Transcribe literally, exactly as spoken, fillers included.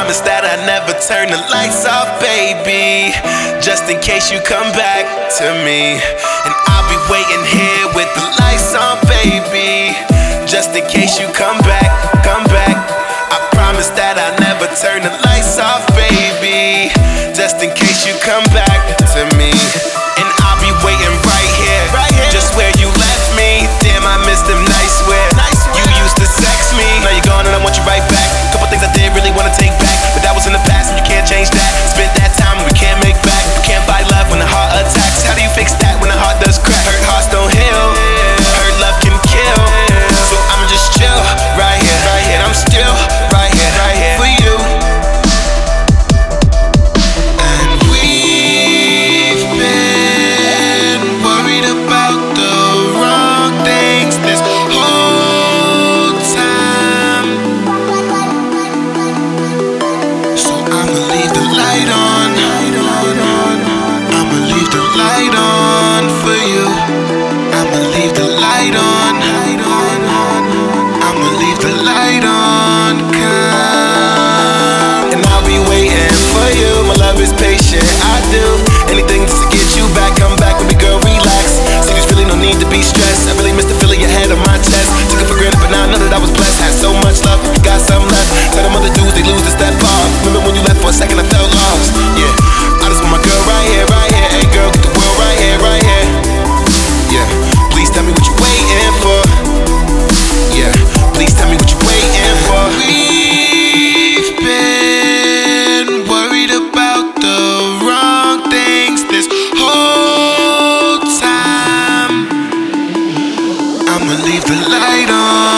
promise that I never turn the lights off, baby, just in case you come back to me. And I'll be waiting here with the lights on, baby, just in case you come back, come back. I promise that I never turn the lights off, baby, just in case you come back to me. And I'll be waiting right here, right here, just where you left me. Damn, I miss them nights where you used to sex me. Now you're gone and I want you right back. Couple things I did really wanna take back, but that was in the past and you can't change that. Spent that time and we can't make back. We can't buy love when the heart attacks. How do you fix that when the heart does crack? Hurt hearts don't heal, hurt love can kill. So I'ma just chill right here, right here. And I'm still right here, right here for you. And we've been worried about the wrong things this whole time. So I'ma leave the light on, I'ma leave the light on for you. I'ma leave the light on, I'ma leave the light on, come. And I'll be waiting for you, my love is patient, I do anything just to get you back, come back with me, girl, relax. See, there's really no need to be stressed, I really miss the feeling you had on my chest. Took it for granted, but now I know that I was blessed. Had so much love, you got some left. Tell them other dudes, they lose the step off. Remember when you left for a second, I felt lost. Yeah, I just want my girl right here, right here. Hey girl, get the world right here, right here. Yeah, please tell me what you're waiting for. Yeah, please tell me what you're waiting for. We've been worried about the wrong things this whole time. I'ma leave the light on.